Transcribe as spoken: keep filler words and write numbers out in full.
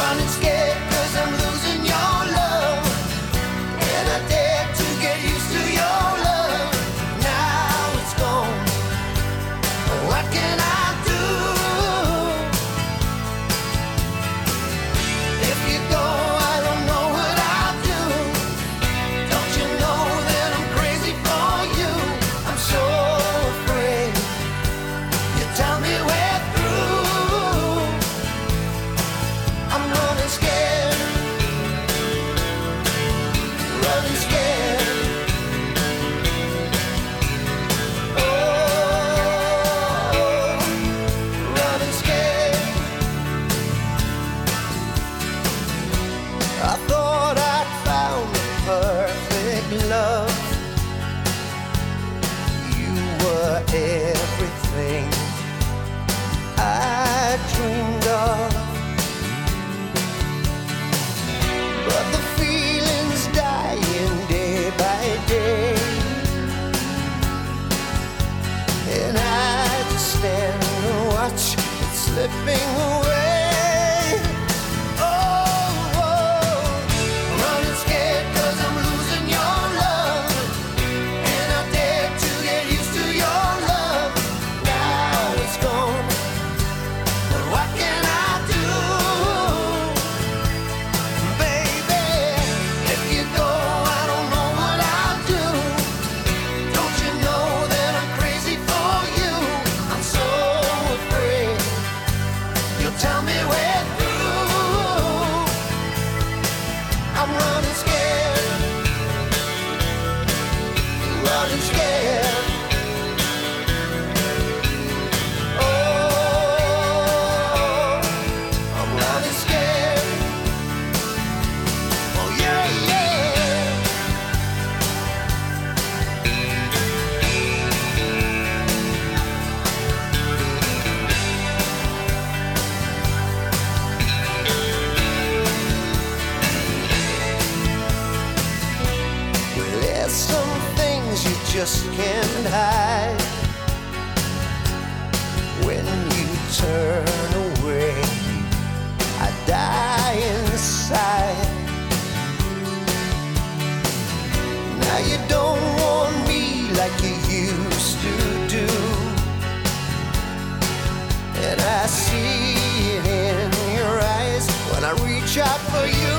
running scared 'cause I'm losing your love. And I dared to get used to your love. Now it's gone. What can I do? If you go, I don't know what I'll do. Don't you know that I'm crazy for you? I'm so afraid you tell me we're through. I'm running scared, running scared. Oh, running scared. I thought I'd found the perfect love. You were everything I dreamed of. But the feeling's dying day by day, and I just stand and watch it slipping away. Oh, oh, running scared 'cause I'm losing your love. And I dared to get used to your love. Now it's gone. But what can I do? Baby, if you go, I don't know what I'll do. Don't you know that I'm crazy for you? I'm so afraid you'll tell me we're through. I'm running scared, running scared. Oh, I'm running scared. Oh yeah, yeah. Well, there's some things you just can't hide. When you turn away, I die inside. Now you don't want me like you used to do, and I see it in your eyes when I reach out for you.